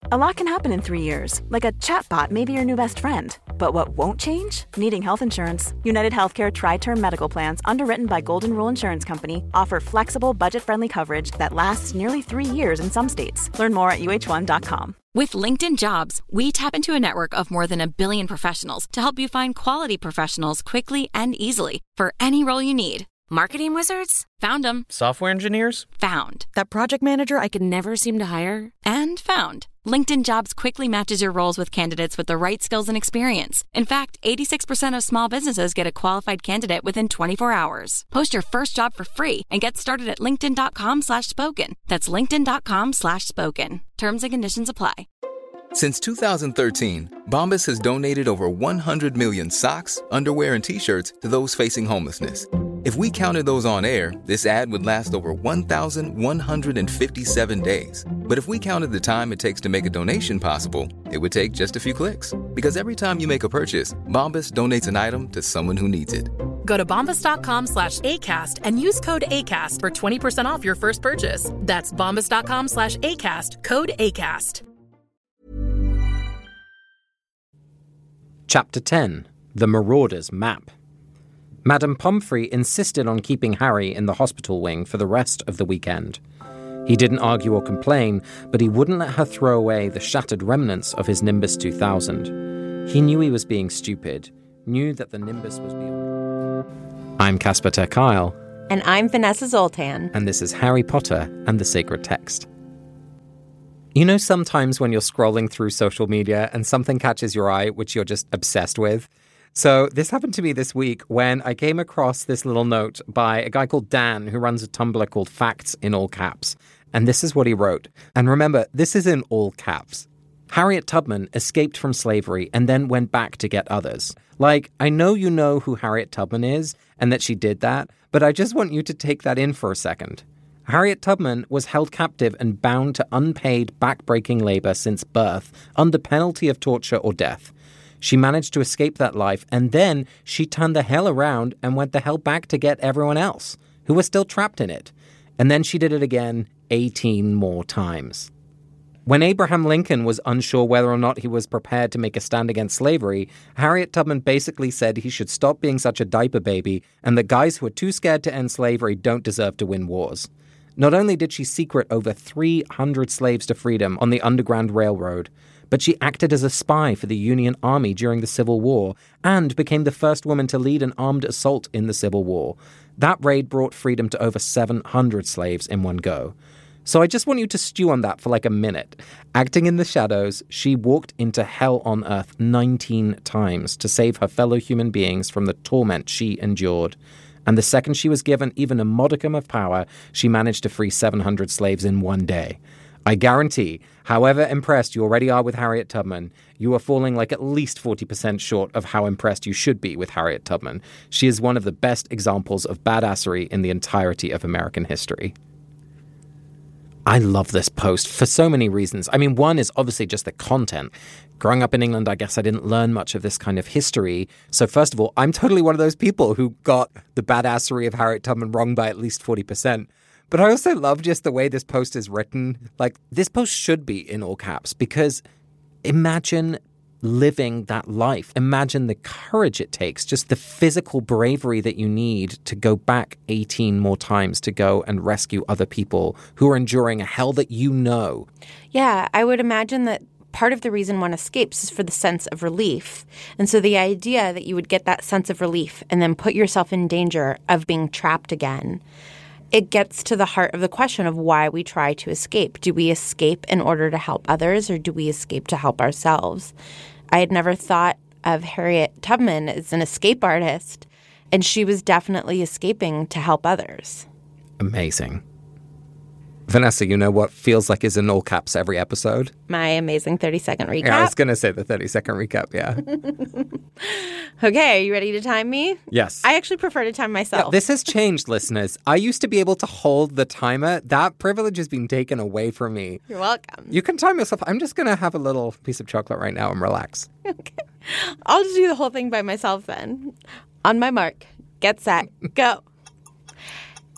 A lot can happen in 3 years, like a chatbot may be your new best friend. But what won't change? Needing health insurance. United Healthcare Tri-Term Medical Plans, underwritten by Golden Rule Insurance Company, offer flexible, budget-friendly coverage that lasts nearly 3 years in some states. Learn more at uh1.com. With LinkedIn Jobs, we tap into a network of more than 1 billion professionals to help you find quality professionals quickly and easily for any role you need. Marketing wizards? Found them. Software engineers? Found. That project manager I could never seem to hire? And found. LinkedIn Jobs quickly matches your roles with candidates with the right skills and experience. In fact, 86% of small businesses get a qualified candidate within 24 hours. Post your first job for free and get started at linkedin.com/spoken. That's linkedin.com/spoken. Terms and conditions apply. Since 2013, Bombas has donated over 100 million socks, underwear, and T-shirts to those facing homelessness. If we counted those on air, this ad would last over 1,157 days. But if we counted the time it takes to make a donation possible, it would take just a few clicks. Because every time you make a purchase, Bombas donates an item to someone who needs it. Go to bombas.com/ACAST and use code ACAST for 20% off your first purchase. That's bombas.com/ACAST, code ACAST. Chapter 10. The Marauders Map. Madame Pomfrey insisted on keeping Harry in the hospital wing for the rest of the weekend. He didn't argue or complain, but he wouldn't let her throw away the shattered remnants of his Nimbus 2000. He knew he was being stupid, knew that the Nimbus was beyond. I'm Casper ter Kuile. And I'm Vanessa Zoltan. And this is Harry Potter and the Sacred Text. You know, sometimes when you're scrolling through social media and something catches your eye which you're just obsessed with? So this happened to me this week when I came across this little note by a guy called Dan who runs a Tumblr called Facts in All Caps. And this is what he wrote. And remember, this is in all caps. Harriet Tubman escaped from slavery and then went back to get others. Like, I know you know who Harriet Tubman is and that she did that, but I just want you to take that in for a second. Harriet Tubman was held captive and bound to unpaid, backbreaking labor since birth, under penalty of torture or death. She managed to escape that life, and then she turned the hell around and went the hell back to get everyone else, who was still trapped in it. And then she did it again 18 more times. When Abraham Lincoln was unsure whether or not he was prepared to make a stand against slavery, Harriet Tubman basically said he should stop being such a diaper baby, and that guys who are too scared to end slavery don't deserve to win wars. Not only did she secret over 300 slaves to freedom on the Underground Railroad, but she acted as a spy for the Union Army during the Civil War and became the first woman to lead an armed assault in the Civil War. That raid brought freedom to over 700 slaves in one go. So I just want you to stew on that for like a minute. Acting in the shadows, she walked into hell on earth 19 times to save her fellow human beings from the torment she endured. And the second she was given even a modicum of power, she managed to free 700 slaves in one day. I guarantee, however impressed you already are with Harriet Tubman, you are falling like at least 40% short of how impressed you should be with Harriet Tubman. She is one of the best examples of badassery in the entirety of American history. I love this post for so many reasons. I mean, one is obviously just the content. Growing up in England, I guess I didn't learn much of this kind of history. So first of all, I'm totally one of those people who got the badassery of Harriet Tubman wrong by at least 40%. But I also love just the way this post is written. Like, this post should be in all caps because imagine living that life. Imagine the courage it takes, just the physical bravery that you need to go back 18 more times to go and rescue other people who are enduring a hell that you know. Yeah, I would imagine that part of the reason one escapes is for the sense of relief. And so the idea that you would get that sense of relief and then put yourself in danger of being trapped again, it gets to the heart of the question of why we try to escape. Do we escape in order to help others, or do we escape to help ourselves? I had never thought of Harriet Tubman as an escape artist, and she was definitely escaping to help others. Amazing. Vanessa, you know what feels like is in all caps every episode? My amazing 30-second recap. Yeah, I was going to say the 30-second recap, yeah. Okay, are you ready to time me? Yes. I actually prefer to time myself. Yeah, this has changed, listeners. I used to be able to hold the timer. That privilege has been taken away from me. You're welcome. You can time yourself. I'm just going to have a little piece of chocolate right now and relax. Okay. I'll just do the whole thing by myself then. On my mark, get set, go.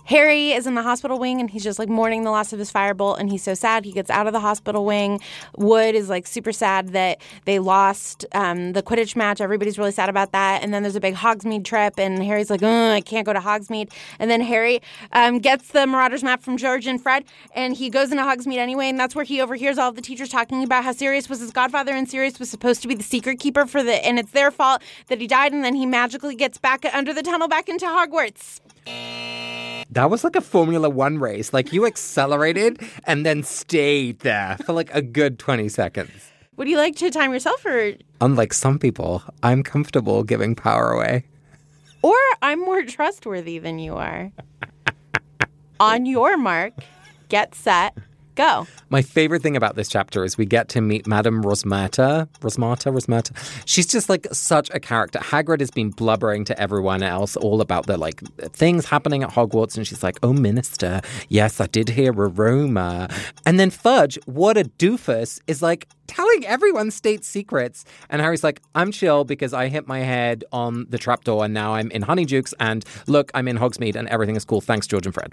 Harry is in the hospital wing, and he's just, like, mourning the loss of his firebolt, and he's so sad. He gets out of the hospital wing. Wood is, like, super sad that they lost the Quidditch match. Everybody's really sad about that. And then there's a big Hogsmeade trip, and Harry's like, I can't go to Hogsmeade. And then Harry gets the Marauders map from George and Fred, and he goes into Hogsmeade anyway, and that's where he overhears all of the teachers talking about how Sirius was his godfather, and Sirius was supposed to be the secret keeper and it's their fault that he died, and then he magically gets back under the tunnel back into Hogwarts. That was like a Formula One race. Like, you accelerated and then stayed there for like a good 20 seconds. Would you like to time yourself, or? Unlike some people, I'm comfortable giving power away. Or I'm more trustworthy than you are. On your mark, get set, go. My favorite thing about this chapter is we get to meet Madame Rosmerta. She's just like such a character. Hagrid has been blubbering to everyone else all about the like things happening at Hogwarts, and she's like, "Oh, Minister, yes, I did hear a rumor." And then Fudge, what a doofus, is like telling everyone state secrets. And Harry's like, "I'm chill because I hit my head on the trapdoor and now I'm in Honeydukes, and look, I'm in Hogsmeade and everything is cool. Thanks, George and Fred."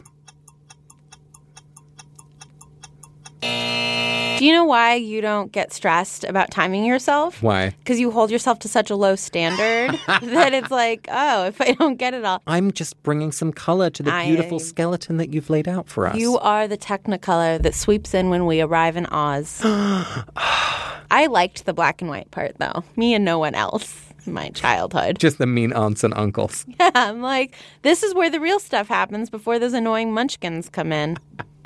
Do you know why you don't get stressed about timing yourself? Why? Because you hold yourself to such a low standard that it's like, oh, if I don't get it all. I'm just bringing some color to the beautiful skeleton that you've laid out for us. You are the Technicolor that sweeps in when we arrive in Oz. I liked the black and white part, though. Me and no one else. My childhood. Just the mean aunts and uncles. Yeah, I'm like, this is where the real stuff happens before those annoying munchkins come in.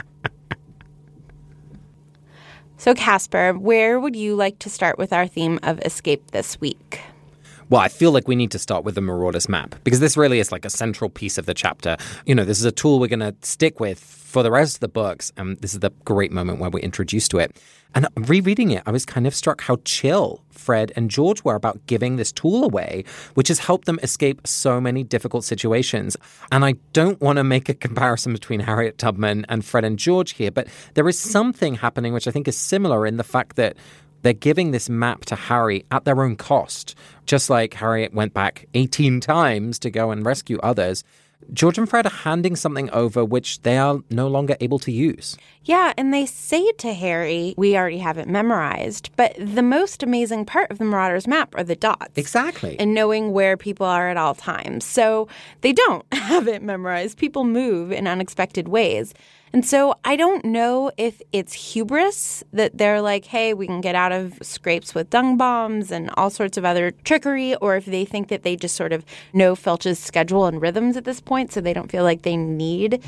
So, Casper, where would you like to start with our theme of escape this week? Well, I feel like we need to start with the Marauders map, because this really is like a central piece of the chapter. You know, this is a tool we're going to stick with for the rest of the books. And this is the great moment where we're introduced to it. And rereading it, I was kind of struck how chill Fred and George were about giving this tool away, which has helped them escape so many difficult situations. And I don't want to make a comparison between Harriet Tubman and Fred and George here, but there is something happening which I think is similar in the fact that they're giving this map to Harry at their own cost. Just like Harriet went back 18 times to go and rescue others, George and Fred are handing something over which they are no longer able to use. Yeah, and they say to Harry, we already have it memorized, but the most amazing part of the Marauders map are the dots. Exactly. And knowing where people are at all times. So they don't have it memorized. People move in unexpected ways. And so I don't know if it's hubris that they're like, hey, we can get out of scrapes with dung bombs and all sorts of other trickery, or if they think that they just sort of know Filch's schedule and rhythms at this point, so they don't feel like they need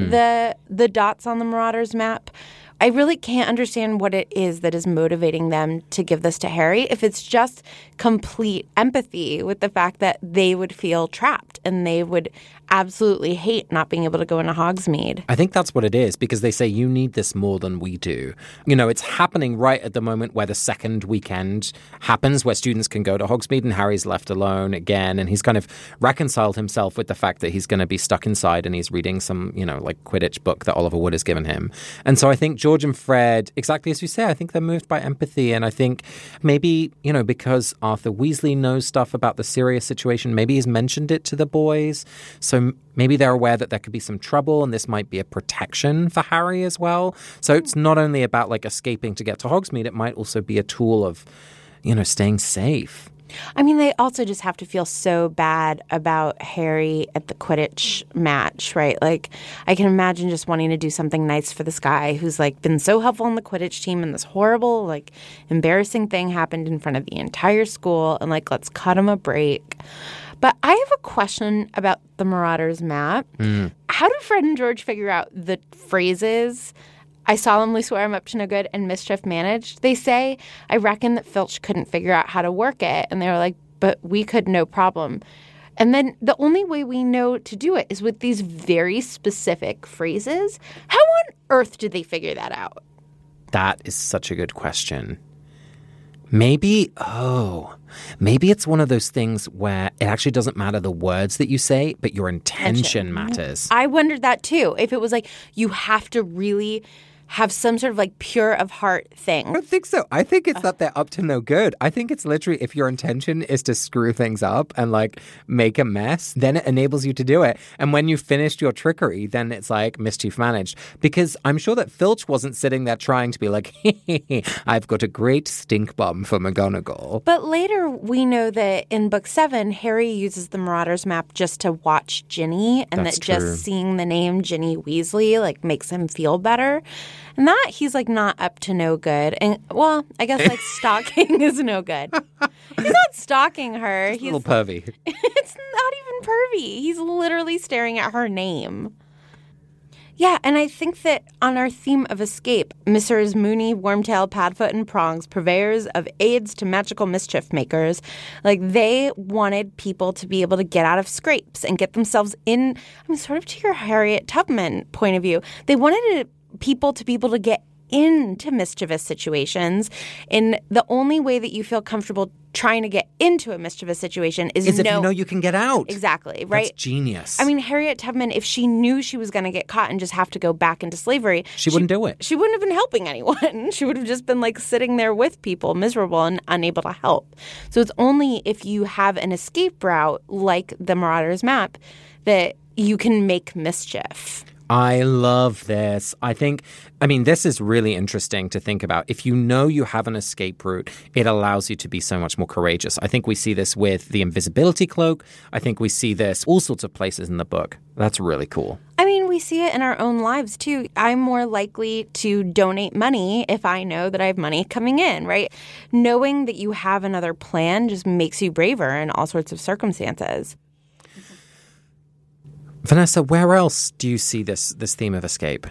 the dots on the Marauders map. I really can't understand what it is that is motivating them to give this to Harry, if it's just complete empathy with the fact that they would feel trapped and they would absolutely hate not being able to go into Hogsmeade. I think that's what it is, because they say you need this more than we do. You know, it's happening right at the moment where the second weekend happens, where students can go to Hogsmeade and Harry's left alone again, and he's kind of reconciled himself with the fact that he's going to be stuck inside and he's reading some, you know, like Quidditch book that Oliver Wood has given him. And so I think George and Fred, exactly as you say, I think they're moved by empathy, and I think maybe, you know, because Arthur Weasley knows stuff about the Sirius situation, maybe he's mentioned it to the boys, so maybe they're aware that there could be some trouble and this might be a protection for Harry as well. So it's not only about like escaping to get to Hogsmeade, it might also be a tool of, you know, staying safe. I mean, they also just have to feel so bad about Harry at the Quidditch match, right? Like, I can imagine just wanting to do something nice for this guy who's, like, been so helpful on the Quidditch team, and this horrible, like, embarrassing thing happened in front of the entire school, and, like, let's cut him a break. But I have a question about the Marauders map. How do Fred and George figure out the phrases, I solemnly swear I'm up to no good and mischief managed? They say, I reckon that Filch couldn't figure out how to work it. And they were like, but we could, no problem. And then the only way we know to do it is with these very specific phrases. How on earth did they figure that out? That is such a good question. Maybe it's one of those things where it actually doesn't matter the words that you say, but your intention matters. I wondered that too. If it was like, you have to really have some sort of like pure of heart thing. I don't think so. I think it's that they're up to no good. I think it's literally if your intention is to screw things up and like make a mess, then it enables you to do it. And when you've finished your trickery, then it's like mischief managed. Because I'm sure that Filch wasn't sitting there trying to be like, I've got a great stink bomb for McGonagall. But later we know that in book 7, Harry uses the Marauders map just to watch Ginny, and That's that just true. seeing the name Ginny Weasley like makes him feel better. And that he's like not up to no good. And well, I guess like stalking is no good. He's not stalking her. He's a little pervy. It's not even pervy. He's literally staring at her name. Yeah, and I think that on our theme of escape, Messrs. Mooney, Wormtail, Padfoot, and Prongs, purveyors of aids to magical mischief makers, like they wanted people to be able to get out of scrapes and get themselves in, I mean, sort of to your Harriet Tubman point of view. They wanted people to be able to get into mischievous situations. And the only way that you feel comfortable trying to get into a mischievous situation is if you know you can get out. Exactly, right? That's genius. I mean, Harriet Tubman, if she knew she was going to get caught and just have to go back into slavery, she wouldn't do it. She wouldn't have been helping anyone. She would have just been like sitting there with people, miserable and unable to help. So it's only if you have an escape route like the Marauders map that you can make mischief. I love this. This is really interesting to think about. If you know you have an escape route, it allows you to be so much more courageous. I think we see this with the invisibility cloak. I think we see this all sorts of places in the book. That's really cool. I mean, we see it in our own lives, too. I'm more likely to donate money if I know that I have money coming in, right? Knowing that you have another plan just makes you braver in all sorts of circumstances. Vanessa, where else do you see this theme of escape?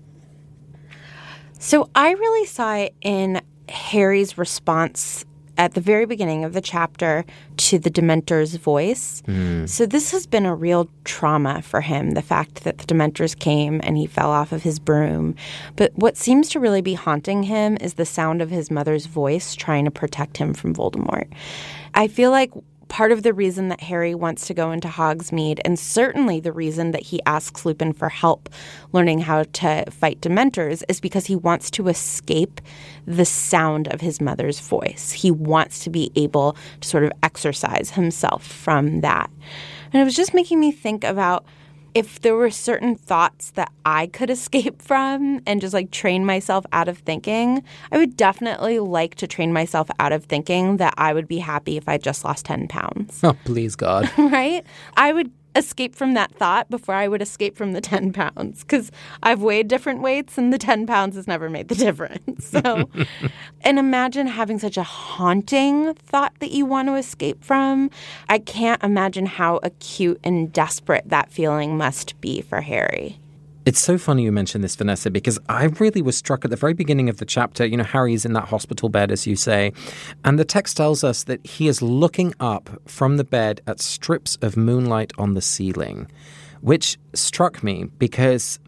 So I really saw it in Harry's response at the very beginning of the chapter to the Dementor's voice. So this has been a real trauma for him, the fact that the Dementors came and he fell off of his broom. But what seems to really be haunting him is the sound of his mother's voice trying to protect him from Voldemort. I feel like part of the reason that Harry wants to go into Hogsmeade, and certainly the reason that he asks Lupin for help learning how to fight Dementors, is because he wants to escape the sound of his mother's voice. He wants to be able to sort of exorcise himself from that. And it was just making me think about if there were certain thoughts that I could escape from and just like train myself out of thinking, I would definitely like to train myself out of thinking that I would be happy if I just lost 10 pounds. Oh, please, God. Right? I would escape from that thought before I would escape from the 10 pounds because I've weighed different weights and the 10 pounds has never made the difference. So, and imagine having such a haunting thought that you want to escape from. I can't imagine how acute and desperate that feeling must be for Harry. It's so funny you mentioned this, Vanessa, because I really was struck at the very beginning of the chapter. You know, Harry's in that hospital bed, as you say, and the text tells us that he is looking up from the bed at strips of moonlight on the ceiling, which struck me because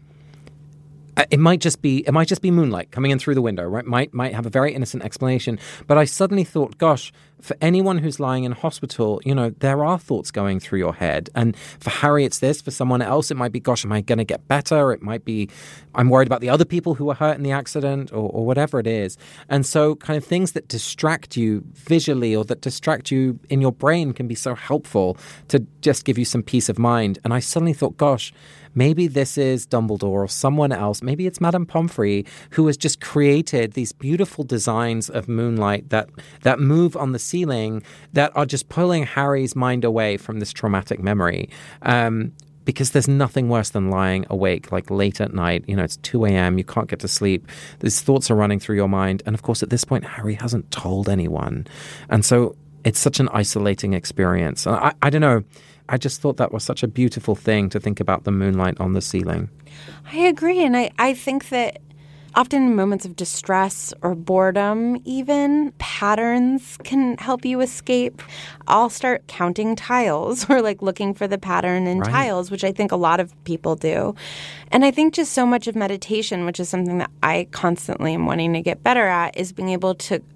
it might just be moonlight coming in through the window, right? Might have a very innocent explanation. But I suddenly thought, gosh, for anyone who's lying in hospital, you know, there are thoughts going through your head. And for Harry, it's this. For someone else, it might be, gosh, am I going to get better? It might be, I'm worried about the other people who were hurt in the accident or whatever it is. And so kind of things that distract you visually or that distract you in your brain can be so helpful to just give you some peace of mind. And I suddenly thought, gosh, maybe this is Dumbledore or someone else. Maybe it's Madame Pomfrey who has just created these beautiful designs of moonlight that move on the ceiling that are just pulling Harry's mind away from this traumatic memory. Because there's nothing worse than lying awake, like late at night. You know, it's 2 a.m., you can't get to sleep. These thoughts are running through your mind. And of course, at this point, Harry hasn't told anyone. And so it's such an isolating experience. And I don't know. I just thought that was such a beautiful thing to think about the moonlight on the ceiling. I agree. And I think that often in moments of distress or boredom, even patterns can help you escape. I'll start counting tiles or like looking for the pattern in tiles, which I think a lot of people do. And I think just so much of meditation, which is something that I constantly am wanting to get better at, is being able to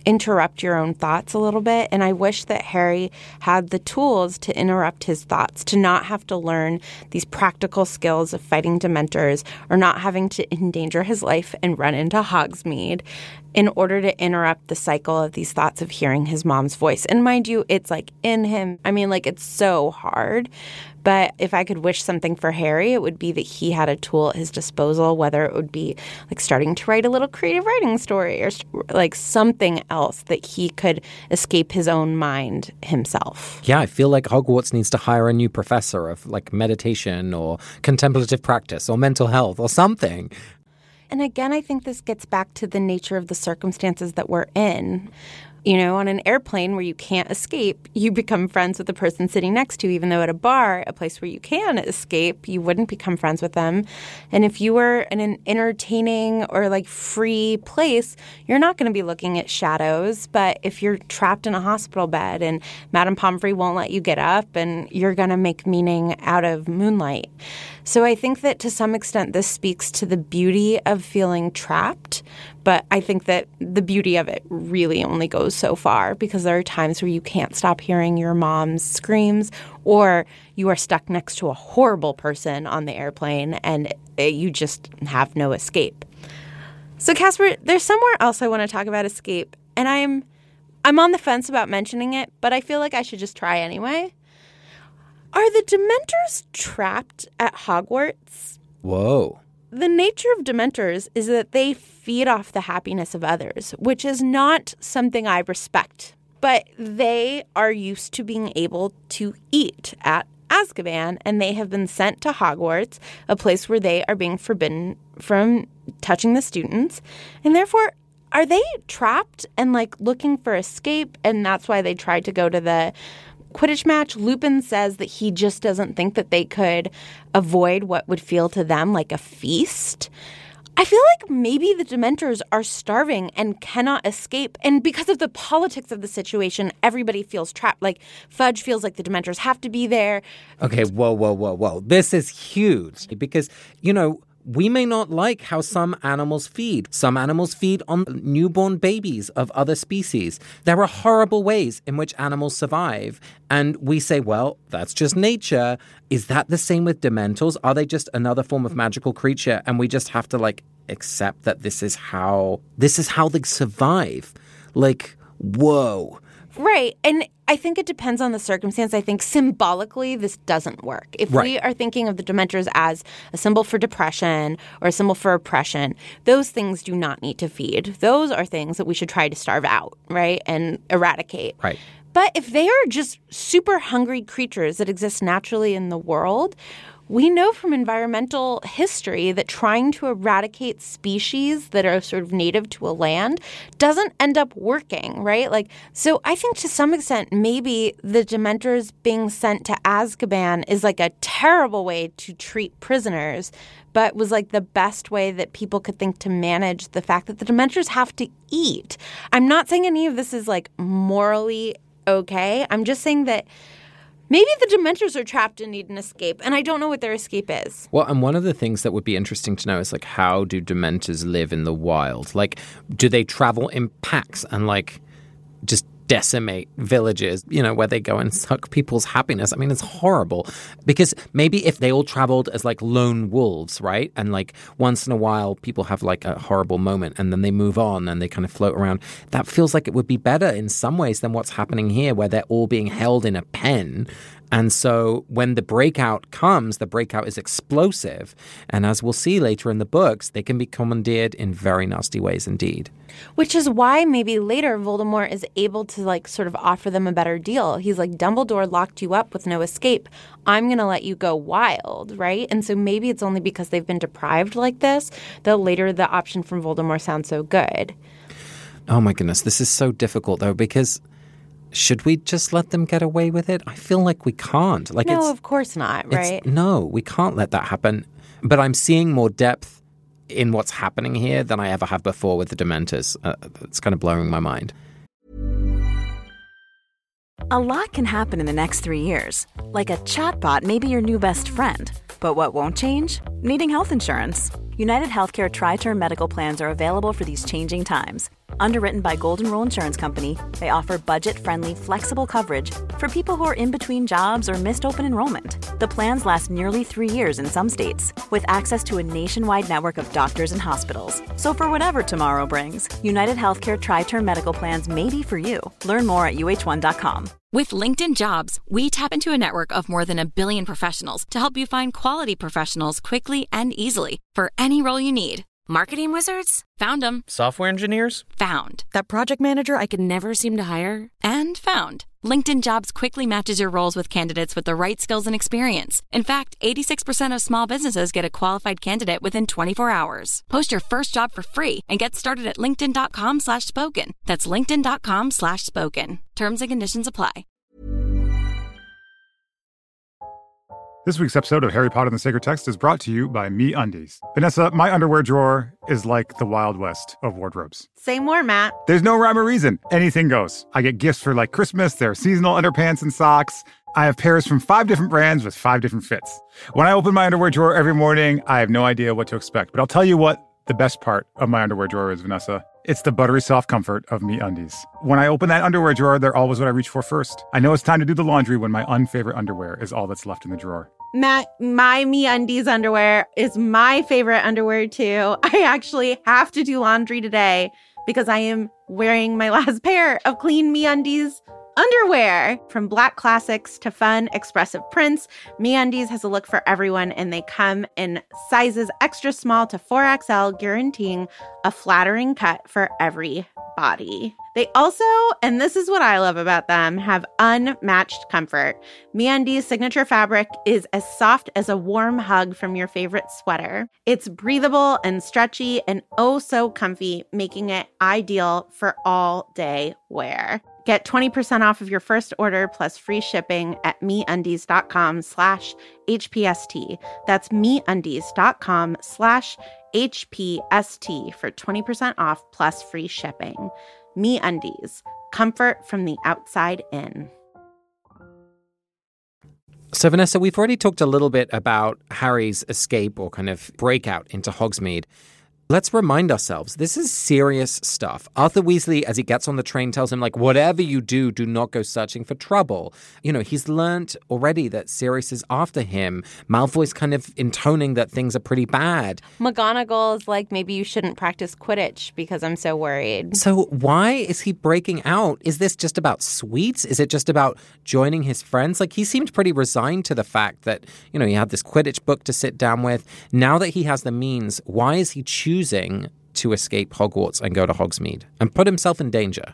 interrupt your own thoughts a little bit. And I wish that Harry had the tools to interrupt his thoughts, to not have to learn these practical skills of fighting Dementors or not having to endanger his life and run into Hogsmeade in order to interrupt the cycle of these thoughts of hearing his mom's voice. And mind you, it's like in him. I mean, like, it's so hard. But if I could wish something for Harry, it would be that he had a tool at his disposal, whether it would be like starting to write a little creative writing story or like something else that he could escape his own mind himself. Yeah, I feel like Hogwarts needs to hire a new professor of like meditation or contemplative practice or mental health or something. And again, I think this gets back to the nature of the circumstances that we're in. You know, on an airplane where you can't escape, you become friends with the person sitting next to you, even though at a bar, a place where you can escape, you wouldn't become friends with them. And if you were in an entertaining or like free place, you're not going to be looking at shadows. But if you're trapped in a hospital bed and Madame Pomfrey won't let you get up, and you're going to make meaning out of moonlight. So I think that to some extent this speaks to the beauty of feeling trapped, but I think that the beauty of it really only goes so far, because there are times where you can't stop hearing your mom's screams, or you are stuck next to a horrible person on the airplane and you just have no escape. So Casper, there's somewhere else I want to talk about escape, and I'm on the fence about mentioning it, but I feel like I should just try anyway. Are the Dementors trapped at Hogwarts? Whoa. The nature of Dementors is that they feed off the happiness of others, which is not something I respect. But they are used to being able to eat at Azkaban, and they have been sent to Hogwarts, a place where they are being forbidden from touching the students. And therefore, are they trapped and like looking for escape? And that's why they tried to go to the Quidditch match. Lupin says that he just doesn't think that they could avoid what would feel to them like a feast. I feel like maybe the Dementors are starving and cannot escape. And because of the politics of the situation, everybody feels trapped. Like Fudge feels like the Dementors have to be there. Okay, whoa. This is huge because, you know, we may not like how some animals feed. Some animals feed on newborn babies of other species. There are horrible ways in which animals survive. And we say, well, that's just nature. Is that the same with Dementors? Are they just another form of magical creature? And we just have to, like, accept that this is how they survive. Like, whoa. Right. And I think it depends on the circumstance. I think symbolically this doesn't work. If we are thinking of the Dementors as a symbol for depression or a symbol for oppression, those things do not need to feed. Those are things that we should try to starve out, right, and eradicate. Right. But if they are just super hungry creatures that exist naturally in the world, we know from environmental history that trying to eradicate species that are sort of native to a land doesn't end up working, right? Like, so I think to some extent, maybe the Dementors being sent to Azkaban is like a terrible way to treat prisoners, but was like the best way that people could think to manage the fact that the Dementors have to eat. I'm not saying any of this is like morally okay. I'm just saying that maybe the Dementors are trapped and need an escape, and I don't know what their escape is. Well, and one of the things that would be interesting to know is, like, how do Dementors live in the wild? Like, do they travel in packs and, like, just decimate villages, you know, where they go and suck people's happiness? I mean, it's horrible. Because maybe if they all traveled as, like, lone wolves, right? And, like, once in a while, people have, like, a horrible moment and then they move on and they kind of float around. That feels like it would be better in some ways than what's happening here, where they're all being held in a pen. And so when the breakout comes, the breakout is explosive. And as we'll see later in the books, they can be commandeered in very nasty ways indeed. Which is why maybe later Voldemort is able to like sort of offer them a better deal. He's like, Dumbledore locked you up with no escape. I'm going to let you go wild, right? And so maybe it's only because they've been deprived like this that later the option from Voldemort sounds so good. Oh my goodness, this is so difficult though, because should we just let them get away with it? I feel like we can't. Like, no, of course not, right? No, we can't let that happen. But I'm seeing more depth in what's happening here than I ever have before with the Dementors. It's kind of blowing my mind. A lot can happen in the next 3 years. Like a chatbot may be your new best friend. But what won't change? Needing health insurance. United Healthcare Tri-Term Medical Plans are available for these changing times. Underwritten by Golden Rule Insurance Company, they offer budget-friendly, flexible coverage for people who are in between jobs or missed open enrollment. The plans last nearly 3 years in some states, with access to a nationwide network of doctors and hospitals. So for whatever tomorrow brings, United Healthcare Tri-Term Medical Plans may be for you. Learn more at uh1.com. With LinkedIn Jobs, we tap into a network of more than 1 billion professionals to help you find quality professionals quickly and easily for any role you need. Marketing wizards? Found them. Software engineers? Found. That project manager I could never seem to hire? And found. LinkedIn Jobs quickly matches your roles with candidates with the right skills and experience. In fact, 86% of small businesses get a qualified candidate within 24 hours. Post your first job for free and get started at linkedin.com/spoken. That's linkedin.com/spoken. Terms and conditions apply. This week's episode of Harry Potter and the Sacred Text is brought to you by MeUndies. Vanessa, my underwear drawer is like the Wild West of wardrobes. Say more, Matt. There's no rhyme or reason. Anything goes. I get gifts for like Christmas. There are seasonal underpants and socks. I have pairs from 5 different brands with 5 different fits. When I open my underwear drawer every morning, I have no idea what to expect. But I'll tell you what the best part of my underwear drawer is, Vanessa. It's the buttery soft comfort of MeUndies. When I open that underwear drawer, they're always what I reach for first. I know it's time to do the laundry when my unfavorite underwear is all that's left in the drawer. Matt, my MeUndies underwear is my favorite underwear too. I actually have to do laundry today because I am wearing my last pair of clean MeUndies underwear. From black classics to fun, expressive prints, MeUndies has a look for everyone, and they come in sizes extra small to 4XL, guaranteeing a flattering cut for every body. They also, and this is what I love about them, have unmatched comfort. MeUndies' signature fabric is as soft as a warm hug from your favorite sweater. It's breathable and stretchy and oh so comfy, making it ideal for all-day wear. Get 20% off of your first order plus free shipping at MeUndies.com/HPST. That's MeUndies.com/HPST for 20% off plus free shipping. MeUndies, comfort from the outside in. So, Vanessa, we've already talked a little bit about Harry's escape or kind of breakout into Hogsmeade. Let's remind ourselves, this is serious stuff. Arthur Weasley, as he gets on the train, tells him, like, whatever you do, do not go searching for trouble. You know, he's learnt already that Sirius is after him. Malfoy's kind of intoning that things are pretty bad. McGonagall is like, maybe you shouldn't practice Quidditch because I'm so worried. So why is he breaking out? Is this just about sweets? Is it just about joining his friends? Like, he seemed pretty resigned to the fact that, you know, he had this Quidditch book to sit down with. Now that he has the means, why is he choosing to escape Hogwarts and go to Hogsmeade and put himself in danger?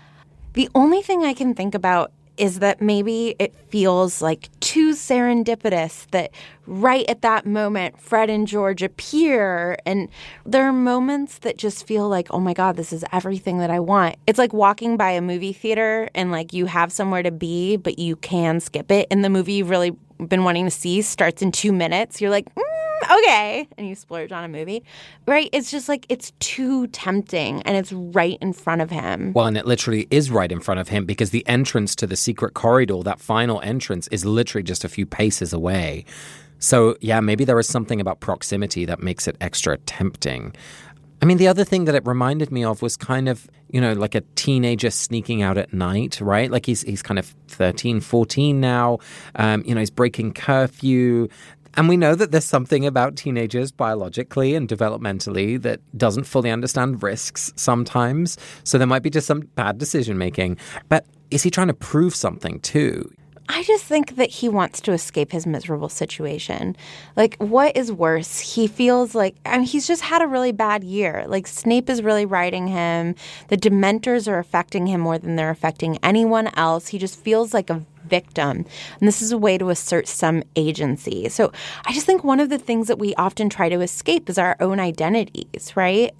The only thing I can think about is that maybe it feels like too serendipitous that right at that moment, Fred and George appear. And there are moments that just feel like, oh my God, this is everything that I want. It's like walking by a movie theater and like you have somewhere to be, but you can skip it. And the movie you've really been wanting to see starts in 2 minutes. You're like, okay. And you splurge on a movie, right? It's just like, it's too tempting and it's right in front of him. Well, and it literally is right in front of him because the entrance to the secret corridor, that final entrance, is literally just a few paces away. So, yeah, maybe there is something about proximity that makes it extra tempting. I mean, the other thing that it reminded me of was kind of, you know, like a teenager sneaking out at night, right? Like he's kind of 13, 14 now. You know, he's breaking curfew. And we know that there's something about teenagers biologically and developmentally that doesn't fully understand risks sometimes. So there might be just some bad decision making. But is he trying to prove something too? I just think that he wants to escape his miserable situation. Like, what is worse? He feels like, I mean, he's just had a really bad year. Like, Snape is really riding him. The Dementors are affecting him more than they're affecting anyone else. He just feels like a victim. And this is a way to assert some agency. So I just think one of the things that we often try to escape is our own identities, right?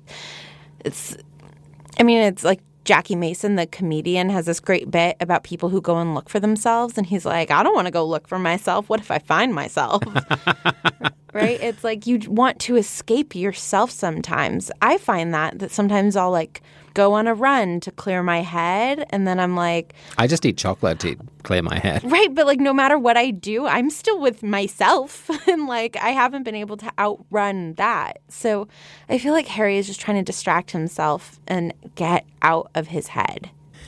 It's like Jackie Mason, the comedian, has this great bit about people who go and look for themselves. And he's like, I don't want to go look for myself. What if I find myself? Right? It's like you want to escape yourself sometimes. I find that sometimes I'll like go on a run to clear my head. And then I'm like... I just eat chocolate to clear my head. Right, but like no matter what I do, I'm still with myself. And like I haven't been able to outrun that. So I feel like Harry is just trying to distract himself and get out of his head.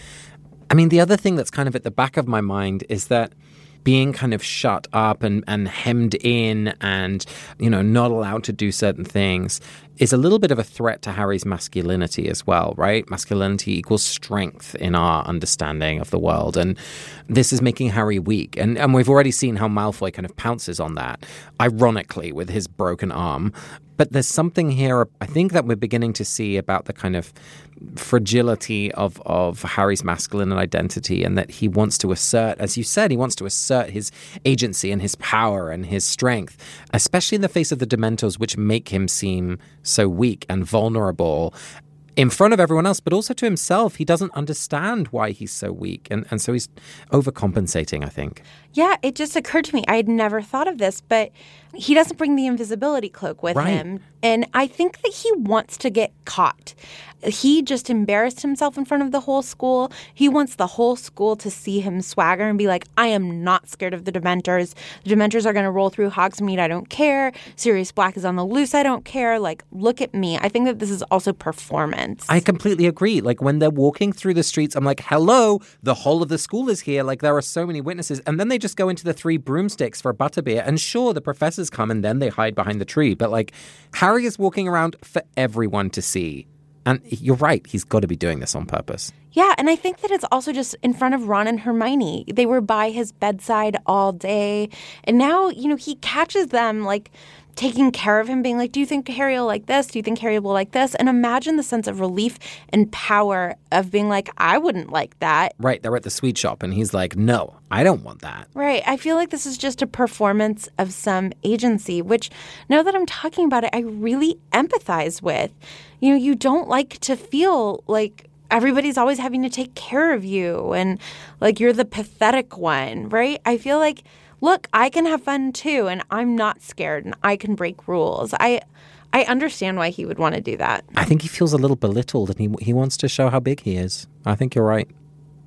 I mean, the other thing that's kind of at the back of my mind is that being kind of shut up and hemmed in and, you know, not allowed to do certain things is a little bit of a threat to Harry's masculinity as well, right? Masculinity equals strength in our understanding of the world. And this is making Harry weak. And we've already seen how Malfoy kind of pounces on that, ironically, with his broken arm. But there's something here, I think, that we're beginning to see about the kind of fragility of Harry's masculine identity, and that he wants to assert, as you said, he wants to assert his agency and his power and his strength, especially in the face of the Dementors, which make him seem so weak and vulnerable in front of everyone else, but also to himself. He doesn't understand why he's so weak. And so he's overcompensating, I think. Yeah, it just occurred to me. I had never thought of this, but he doesn't bring the invisibility cloak with him. And I think that he wants to get caught. He just embarrassed himself in front of the whole school. He wants the whole school to see him swagger and be like, I am not scared of the Dementors. The Dementors are going to roll through Hogsmeade. I don't care. Sirius Black is on the loose. I don't care. Like, look at me. I think that this is also performance. I completely agree. Like, when they're walking through the streets, I'm like, hello, the whole of the school is here. Like, there are so many witnesses. And then they just go into the Three Broomsticks for a butterbeer. And sure, the professors come and then they hide behind the tree. But, like, Harry is walking around for everyone to see. And you're right. He's got to be doing this on purpose. Yeah, and I think that it's also just in front of Ron and Hermione. They were by his bedside all day. And now, you know, he catches them, like, taking care of him, being like, do you think Harry will like this? Do you think Harry will like this? And imagine the sense of relief and power of being like, I wouldn't like that. Right. They're at the sweet shop and he's like, no, I don't want that. Right. I feel like this is just a performance of some agency, which now that I'm talking about it, I really empathize with. You know, you don't like to feel like everybody's always having to take care of you and like you're the pathetic one, right? I feel like, look, I can have fun too, and I'm not scared, and I can break rules. I understand why he would want to do that. I think he feels a little belittled, and he wants to show how big he is. I think you're right.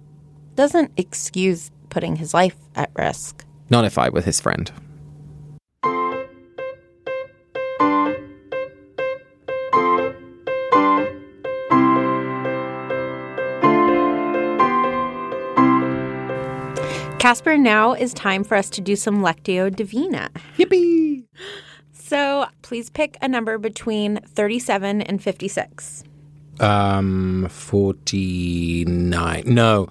Doesn't excuse putting his life at risk. Not if I were his friend. Casper, now is time for us to do some Lectio Divina. Yippee! So please pick a number between 37 and 56. 49. No,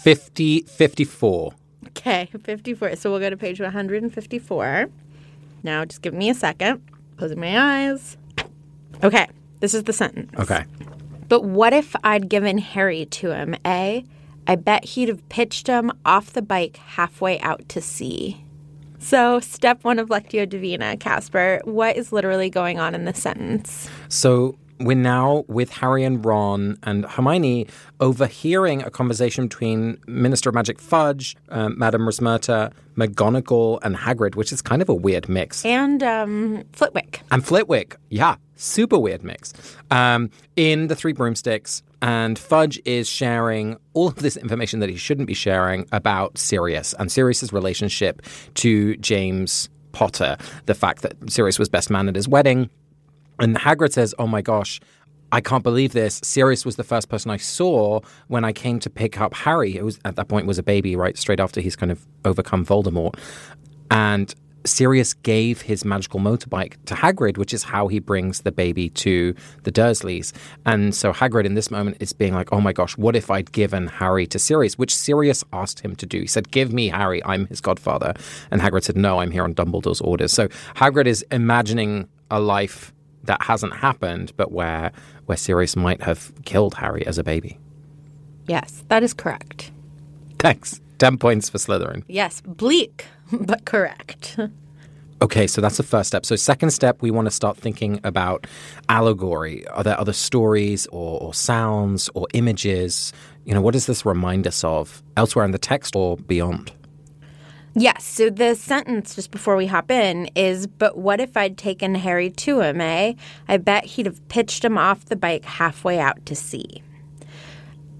54. Okay, 54. So we'll go to page 154. Now just give me a second. Closing my eyes. Okay, this is the sentence. Okay. But what if I'd given Harry to him, eh? I bet he'd have pitched him off the bike halfway out to sea. So, step one of Lectio Divina, Casper, what is literally going on in this sentence? So, we're now with Harry and Ron and Hermione overhearing a conversation between Minister of Magic Fudge, Madame Rosmerta, McGonagall, and Hagrid, which is kind of a weird mix. And Flitwick. And Flitwick, yeah, super weird mix. In the Three Broomsticks, and Fudge is sharing all of this information that he shouldn't be sharing about Sirius and Sirius's relationship to James Potter, the fact that Sirius was best man at his wedding. And Hagrid says, oh my gosh, I can't believe this. Sirius was the first person I saw when I came to pick up Harry. It was at that point was a baby, right? Straight after he's kind of overcome Voldemort. And Sirius gave his magical motorbike to Hagrid, which is how he brings the baby to the Dursleys. And so Hagrid in this moment is being like, oh my gosh, what if I'd given Harry to Sirius, which Sirius asked him to do. He said, give me Harry, I'm his godfather. And Hagrid said, no, I'm here on Dumbledore's orders. So Hagrid is imagining a life that hasn't happened, but where Sirius might have killed Harry as a baby. Yes, that is correct. Thanks. 10 points for Slytherin. Yes, bleak, but correct. Okay, so that's the first step. So second step, we want to start thinking about allegory. Are there other stories or sounds or images? You know, what does this remind us of elsewhere in the text or beyond? Yes, so the sentence just before we hop in is, but what if I'd taken Harry to him, eh? I bet he'd have pitched him off the bike halfway out to sea.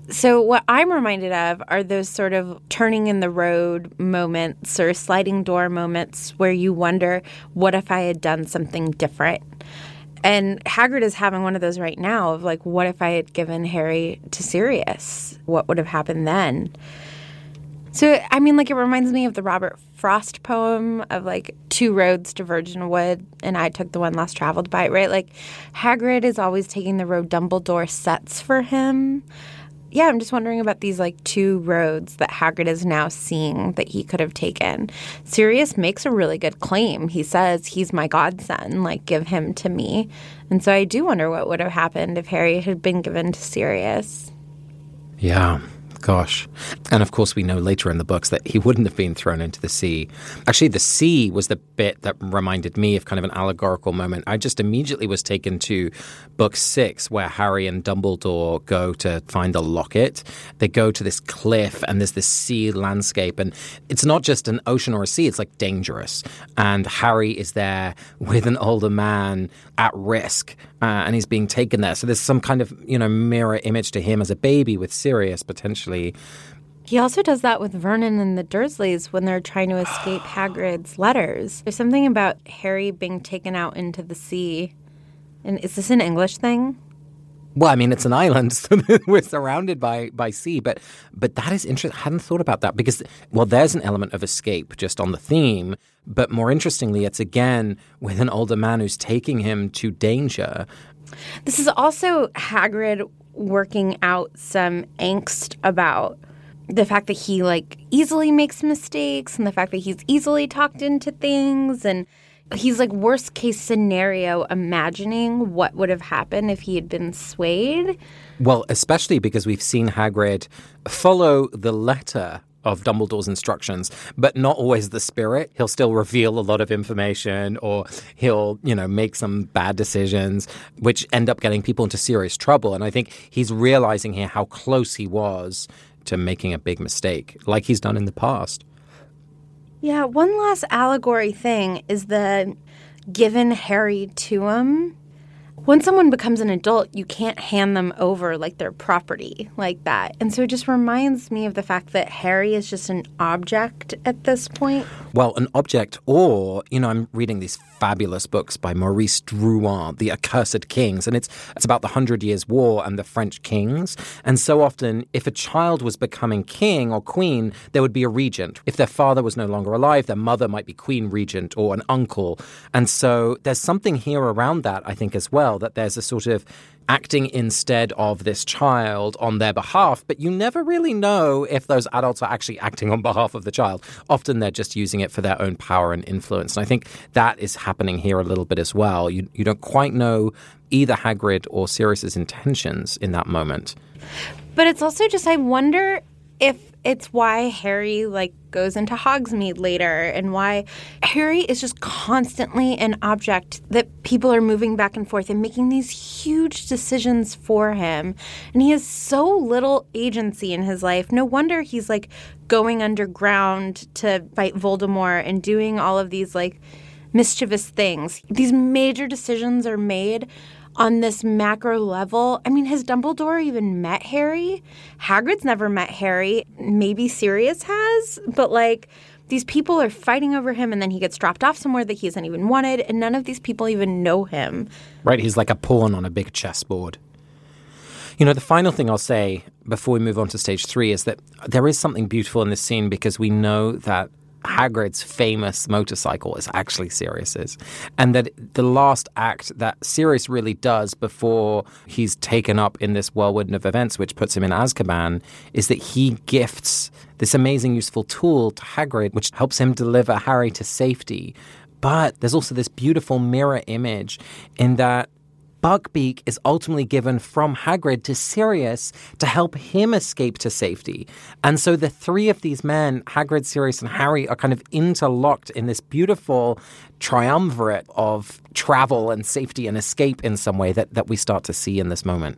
So what I'm reminded of are those sort of turning in the road moments or sliding door moments where you wonder, what if I had done something different? And Hagrid is having one of those right now of like, what if I had given Harry to Sirius? What would have happened then? So, I mean, like, it reminds me of the Robert Frost poem of, like, 2 roads diverge in a wood, and I took the one less traveled by, right? Like, Hagrid is always taking the road Dumbledore sets for him. Yeah, I'm just wondering about these, like, 2 roads that Hagrid is now seeing that he could have taken. Sirius makes a really good claim. He says, he's my godson, like, give him to me. And so I do wonder what would have happened if Harry had been given to Sirius. Yeah. Gosh. And of course, we know later in the books that he wouldn't have been thrown into the sea. Actually, the sea was the bit that reminded me of kind of an allegorical moment. I just immediately was taken to book 6, where Harry and Dumbledore go to find a locket. They go to this cliff and there's this sea landscape. And it's not just an ocean or a sea, it's like dangerous. And Harry is there with an older man at risk. And he's being taken there. So there's some kind of, mirror image to him as a baby with Sirius, potentially. He also does that with Vernon and the Dursleys when they're trying to escape Hagrid's letters. There's something about Harry being taken out into the sea. And is this an English thing? Well, I mean, it's an island, so we're surrounded by sea. But that is interesting. I hadn't thought about that because, well, there's an element of escape just on the theme. But more interestingly, it's again with an older man who's taking him to danger. This is also Hagrid working out some angst about the fact that he, like, easily makes mistakes and the fact that he's easily talked into things. And he's, like, worst case scenario imagining what would have happened if he had been swayed. Well, especially because we've seen Hagrid follow the letter of Dumbledore's instructions, but not always the spirit. He'll still reveal a lot of information, or he'll, make some bad decisions, which end up getting people into serious trouble. And I think he's realizing here how close he was to making a big mistake, like he's done in the past. Yeah, one last allegory thing is the given Harry to him. When someone becomes an adult, you can't hand them over like their property like that. And so it just reminds me of the fact that Harry is just an object at this point. Well, an object, or, I'm reading these fabulous books by Maurice Drouin, The Accursed Kings, and it's about the 100 Years' War and the French kings. And so often, if a child was becoming king or queen, there would be a regent. If their father was no longer alive, their mother might be queen regent or an uncle. And so there's something here around that, I think, as well, that there's a sort of acting instead of this child on their behalf, but you never really know if those adults are actually acting on behalf of the child. Often they're just using it for their own power and influence. And I think that is happening here a little bit as well. You don't quite know either Hagrid or Sirius's intentions in that moment. But it's also just, I wonder if it's why Harry, goes into Hogsmeade later, and why Harry is just constantly an object that people are moving back and forth and making these huge decisions for him. And he has so little agency in his life. No wonder he's, going underground to fight Voldemort and doing all of these, mischievous things. These major decisions are made on this macro level. I mean, has Dumbledore even met Harry? Hagrid's never met Harry. Maybe Sirius has, but these people are fighting over him, and then he gets dropped off somewhere that he hasn't even wanted, and none of these people even know him. Right, he's like a pawn on a big chessboard. The final thing I'll say before we move on to stage 3 is that there is something beautiful in this scene because we know that Hagrid's famous motorcycle is actually Sirius's. And that the last act that Sirius really does before he's taken up in this whirlwind of events, which puts him in Azkaban, is that he gifts this amazing, useful tool to Hagrid, which helps him deliver Harry to safety. But there's also this beautiful mirror image in that Buckbeak is ultimately given from Hagrid to Sirius to help him escape to safety. And so the 3 of these men, Hagrid, Sirius, and Harry, are kind of interlocked in this beautiful triumvirate of travel and safety and escape in some way that we start to see in this moment.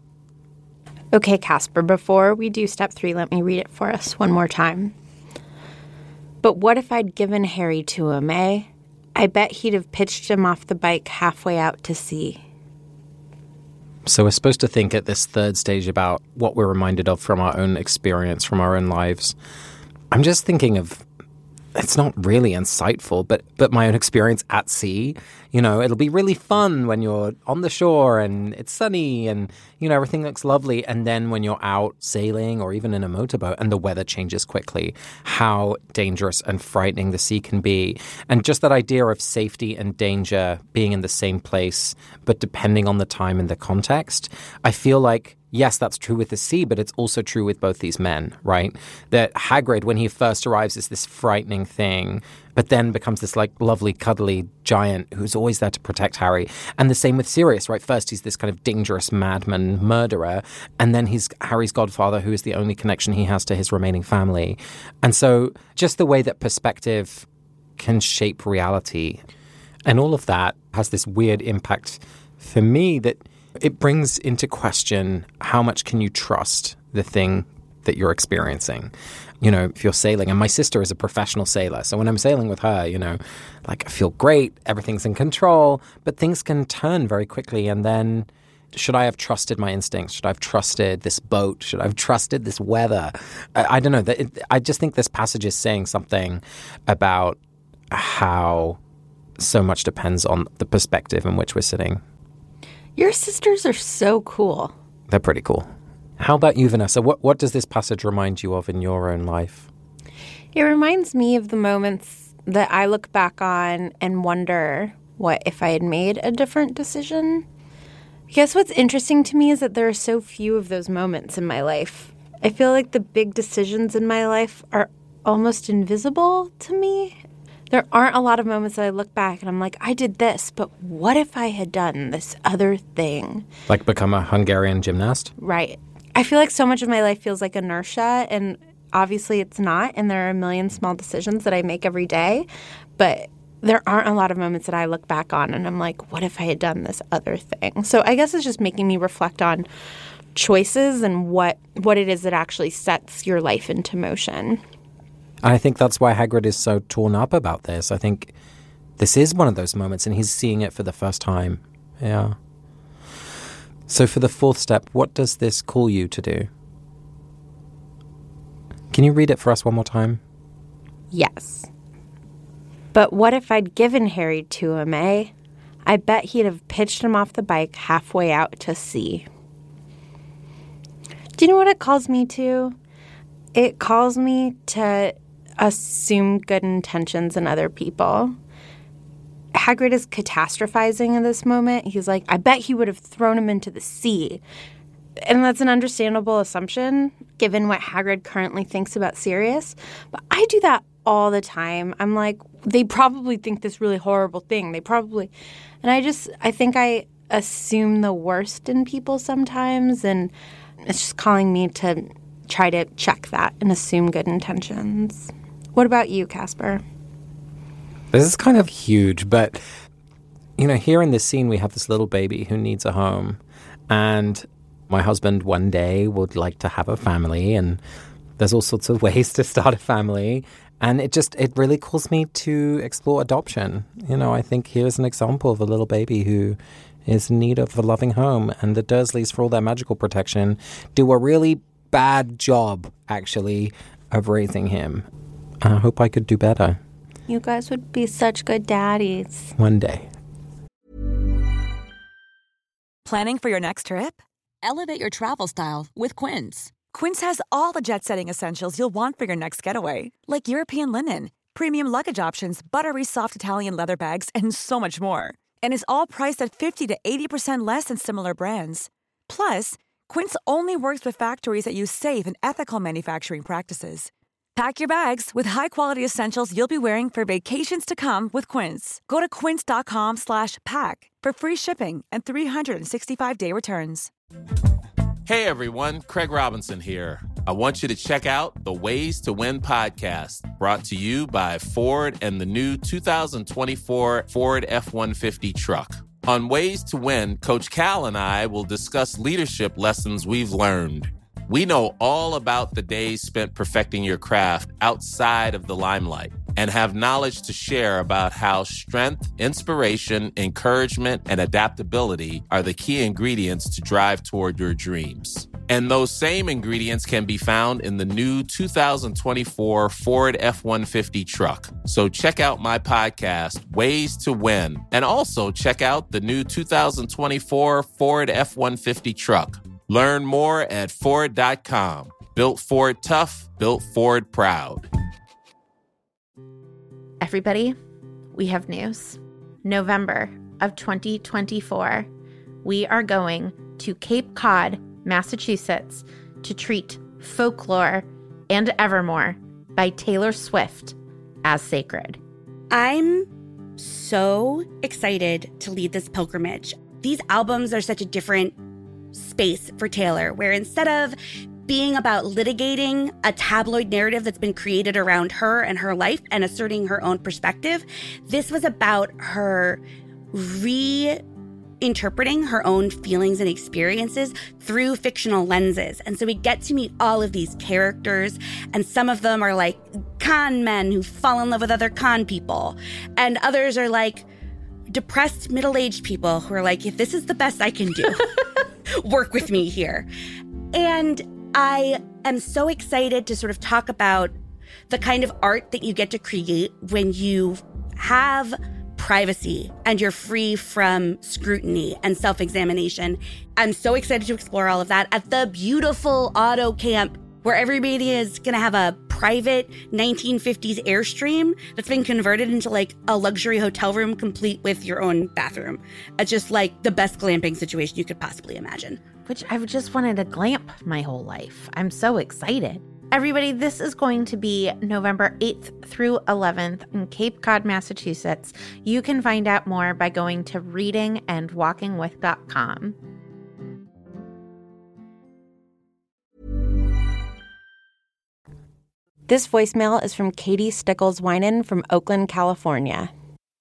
Okay, Casper, before we do step 3, let me read it for us one more time. But what if I'd given Harry to him, eh? I bet he'd have pitched him off the bike halfway out to sea. So we're supposed to think at this third stage about what we're reminded of from our own experience, from our own lives. I'm just thinking of, it's not really insightful, but my own experience at sea. You know, it'll be really fun when you're on the shore and it's sunny and, you know, everything looks lovely. And then when you're out sailing or even in a motorboat and the weather changes quickly, how dangerous and frightening the sea can be. And just that idea of safety and danger being in the same place, but depending on the time and the context, I feel like, yes, that's true with the sea, but it's also true with both these men, right? That Hagrid, when he first arrives, is this frightening thing, but then becomes this like lovely, cuddly giant who's always there to protect Harry. And the same with Sirius, right? First, he's this kind of dangerous madman murderer, and then he's Harry's godfather, who is the only connection he has to his remaining family. And so just the way that perspective can shape reality, and all of that has this weird impact for me that it brings into question how much can you trust the thing that you're experiencing. You know, if you're sailing, and my sister is a professional sailor, so when I'm sailing with her, you know, like I feel great, everything's in control, but things can turn very quickly. And then should I have trusted my instincts? Should I have trusted this boat? Should I have trusted this weather? I don't know. I just think this passage is saying something about how so much depends on the perspective in which we're sitting. Your sisters are so cool. They're pretty cool. How about you, Vanessa? What does this passage remind you of in your own life? It reminds me of the moments that I look back on and wonder what if I had made a different decision. I guess what's interesting to me is that there are so few of those moments in my life. I feel like the big decisions in my life are almost invisible to me. There aren't a lot of moments that I look back and I'm like, I did this, but what if I had done this other thing? Like become a Hungarian gymnast? Right. I feel like so much of my life feels like inertia, and obviously it's not, and there are a million small decisions that I make every day, but there aren't a lot of moments that I look back on and I'm like, what if I had done this other thing? So I guess it's just making me reflect on choices and what it is that actually sets your life into motion. I think that's why Hagrid is so torn up about this. I think this is one of those moments, and he's seeing it for the first time. Yeah. So for the fourth step, what does this call you to do? Can you read it for us one more time? Yes. But what if I'd given Harry to him, eh? I bet he'd have pitched him off the bike halfway out to sea. Do you know what it calls me to? It calls me to assume good intentions in other people. Hagrid is catastrophizing in this moment. He's like, I bet he would have thrown him into the sea. And that's an understandable assumption, given what Hagrid currently thinks about Sirius. But I do that all the time. I'm like, they probably think this really horrible thing. And I think I assume the worst in people sometimes. And it's just calling me to try to check that and assume good intentions. What about you, Casper? This is kind of huge, but, you know, here in this scene, we have this little baby who needs a home. And my husband one day would like to have a family, and there's all sorts of ways to start a family. And it really calls me to explore adoption. You know, I think here's an example of a little baby who is in need of a loving home. And the Dursleys, for all their magical protection, do a really bad job, actually, of raising him. And I hope I could do better. You guys would be such good daddies. One day. Planning for your next trip? Elevate your travel style with Quince. Quince has all the jet-setting essentials you'll want for your next getaway, like European linen, premium luggage options, buttery soft Italian leather bags, and so much more. And is all priced at 50 to 80% less than similar brands. Plus, Quince only works with factories that use safe and ethical manufacturing practices. Pack your bags with high-quality essentials you'll be wearing for vacations to come with Quince. Go to quince.com/pack for free shipping and 365-day returns. Hey everyone, Craig Robinson here. I want you to check out the Ways to Win podcast, brought to you by Ford and the new 2024 Ford F-150 truck. On Ways to Win, Coach Cal and I will discuss leadership lessons we've learned. We know all about the days spent perfecting your craft outside of the limelight. and have knowledge to share about how strength, inspiration, encouragement, and adaptability are the key ingredients to drive toward your dreams. And those same ingredients can be found in the new 2024 Ford F-150 truck. So check out my podcast, Ways to Win, and also check out the new 2024 Ford F-150 truck. Learn more at Ford.com. Built Ford tough, built Ford proud. Everybody, we have news. November of 2024, we are going to Cape Cod, Massachusetts, to treat Folklore and Evermore by Taylor Swift as sacred. I'm so excited to lead this pilgrimage. These albums are such a different space for Taylor, where instead of being about litigating a tabloid narrative that's been created around her and her life and asserting her own perspective, this was about her reinterpreting her own feelings and experiences through fictional lenses. And so we get to meet all of these characters, and some of them are like con men who fall in love with other con people, and others are like depressed middle-aged people who are like, if this is the best I can do, work with me here. And I am so excited to sort of talk about the kind of art that you get to create when you have privacy and you're free from scrutiny and self-examination. I'm so excited to explore all of that at the beautiful Auto Camp, where everybody is going to have a private 1950s Airstream that's been converted into like a luxury hotel room complete with your own bathroom. It's just like the best glamping situation you could possibly imagine. Which I've just wanted to glamp my whole life. I'm so excited. Everybody, this is going to be November 8th through 11th in Cape Cod, Massachusetts. You can find out more by going to readingandwalkingwith.com. This voicemail is from Katie Stickles-Winan from Oakland, California.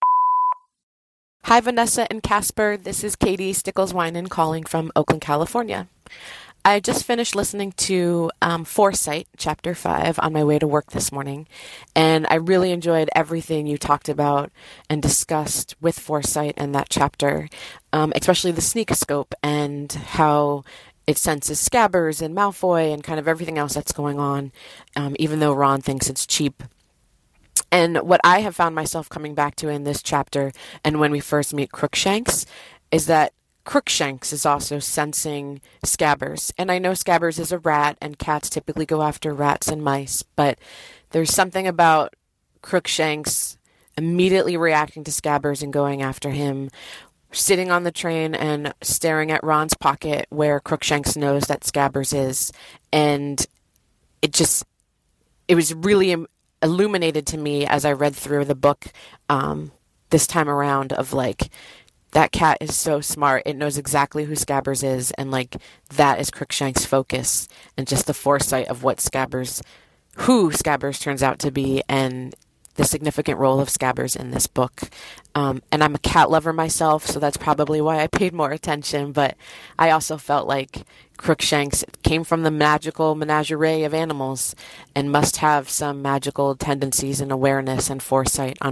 Hi, Vanessa and Casper. This is Katie Stickles-Winan calling from Oakland, California. I just finished listening to Foresight, Chapter 5, on my way to work this morning, and I really enjoyed everything you talked about and discussed with Foresight and that chapter, especially the sneakoscope and how it senses Scabbers and Malfoy and kind of everything else that's going on, even though Ron thinks it's cheap. And what I have found myself coming back to in this chapter, and when we first meet Crookshanks, is that Crookshanks is also sensing Scabbers. And I know Scabbers is a rat, and cats typically go after rats and mice, but there's something about Crookshanks immediately reacting to Scabbers and going after him, sitting on the train and staring at Ron's pocket where Crookshanks knows that Scabbers is. And it was really illuminated to me as I read through the book this time around of like, that cat is so smart. It knows exactly who Scabbers is, and like that is Crookshanks' focus, and just the foresight of who Scabbers turns out to be, and the significant role of Scabbers in this book. And I'm a cat lover myself, so that's probably why I paid more attention, but I also felt like Crookshanks came from the magical menagerie of animals and must have some magical tendencies and awareness and foresight on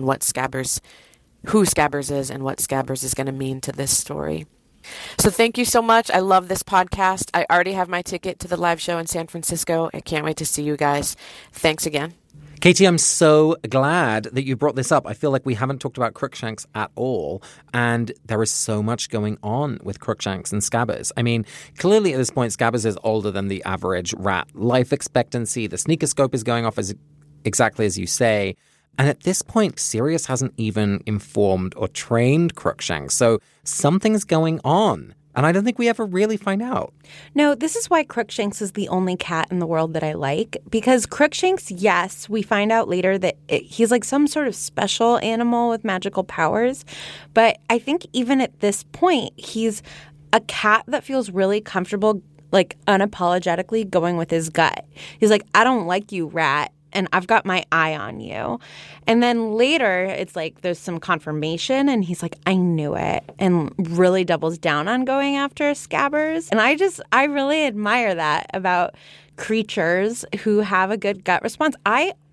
who Scabbers is and what Scabbers is going to mean to this story. So thank you so much. I love this podcast. I already have my ticket to the live show in San Francisco. I can't wait to see you guys. Thanks again. Katie, I'm so glad that you brought this up. I feel like we haven't talked about Crookshanks at all, and there is so much going on with Crookshanks and Scabbers. I mean, clearly at this point, Scabbers is older than the average rat life expectancy. The sneakoscope is going off exactly as you say. And at this point, Sirius hasn't even informed or trained Crookshanks. So something's going on. And I don't think we ever really find out. No, this is why Crookshanks is the only cat in the world that I like. Because Crookshanks, yes, we find out later that he's like some sort of special animal with magical powers. But I think even at this point, he's a cat that feels really comfortable, like unapologetically going with his gut. He's like, I don't like you, rat. And I've got my eye on you. And then later, it's like there's some confirmation, and he's like, I knew it, and really doubles down on going after Scabbers. And I really admire that about creatures who have a good gut response. I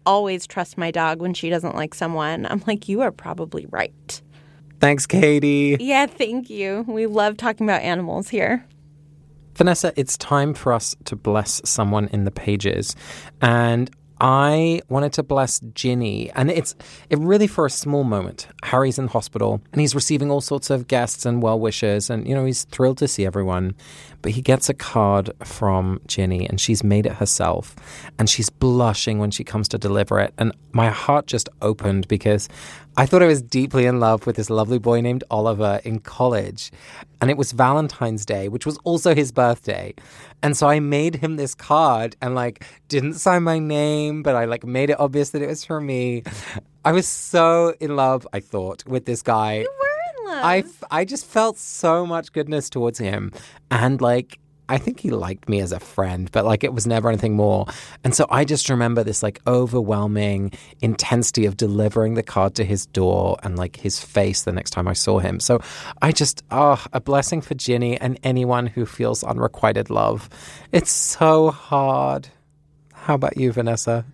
always trust my dog when she doesn't like someone. I'm like, you are probably right. Thanks, Katie. Yeah, thank you. We love talking about animals here. Vanessa, it's time for us to bless someone in the pages. And I wanted to bless Ginny, and it really for a small moment. Harry's in hospital, and he's receiving all sorts of guests and well-wishers, and, he's thrilled to see everyone. But he gets a card from Ginny, and she's made it herself, and she's blushing when she comes to deliver it. And my heart just opened because I thought I was deeply in love with this lovely boy named Oliver in college. And it was Valentine's Day, which was also his birthday. And so I made him this card and didn't sign my name, but I made it obvious that it was for me. I was so in love, I thought, with this guy. You were in love. I just felt so much goodness towards him. And I think he liked me as a friend, but it was never anything more. And so I just remember this overwhelming intensity of delivering the card to his door and his face the next time I saw him. So I just, a blessing for Ginny and anyone who feels unrequited love. It's so hard. How about you, Vanessa?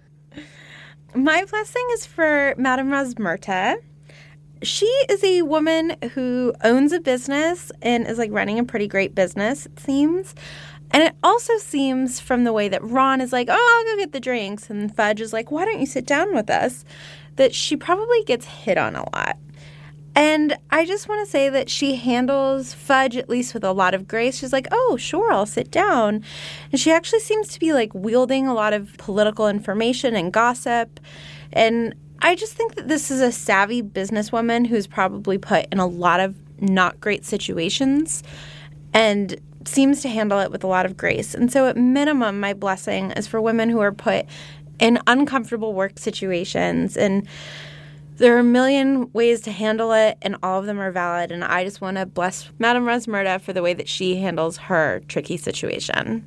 My blessing is for Madame Razmerta. She is a woman who owns a business and is running a pretty great business, it seems. And it also seems from the way that Ron is I'll go get the drinks. And Fudge is why don't you sit down with us? That she probably gets hit on a lot. And I just want to say that she handles Fudge at least with a lot of grace. She's oh, sure, I'll sit down. And she actually seems to be wielding a lot of political information and gossip. And I just think that this is a savvy businesswoman who's probably put in a lot of not great situations and seems to handle it with a lot of grace. And so at minimum, my blessing is for women who are put in uncomfortable work situations. And there are a million ways to handle it, and all of them are valid. And I just want to bless Madame Razmerta for the way that she handles her tricky situation.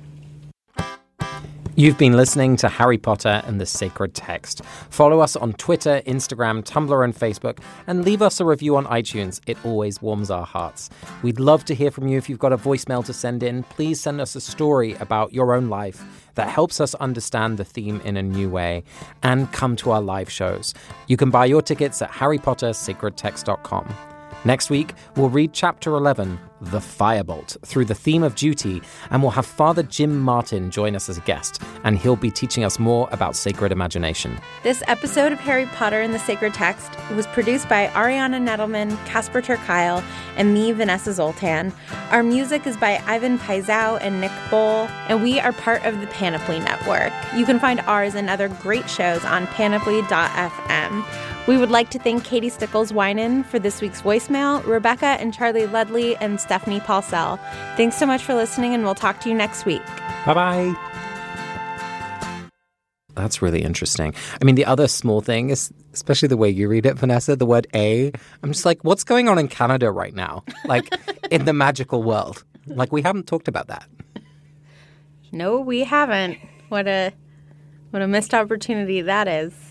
You've been listening to Harry Potter and the Sacred Text. Follow us on Twitter, Instagram, Tumblr, and Facebook, and leave us a review on iTunes. It always warms our hearts. We'd love to hear from you. If you've got a voicemail to send in, please send us a story about your own life that helps us understand the theme in a new way, and come to our live shows. You can buy your tickets at harrypottersacredtext.com. Next week, we'll read Chapter 11, The Firebolt, through the theme of duty, and we'll have Father Jim Martin join us as a guest, and he'll be teaching us more about sacred imagination. This episode of Harry Potter and the Sacred Text was produced by Ariana Nettleman, Casper ter Kuile, and me, Vanessa Zoltan. Our music is by Ivan Paisau and Nick Bowl, and we are part of the Panoply Network. You can find ours and other great shows on panoply.fm. We would like to thank Katie Stickles-Winan for this week's voicemail, Rebecca and Charlie Ledley, and Stephanie Paulsell. Thanks so much for listening, and we'll talk to you next week. Bye-bye. That's really interesting. I mean, the other small thing is, especially the way you read it, Vanessa, the word A. I'm just what's going on in Canada right now? In the magical world. We haven't talked about that. No, we haven't. What a missed opportunity that is.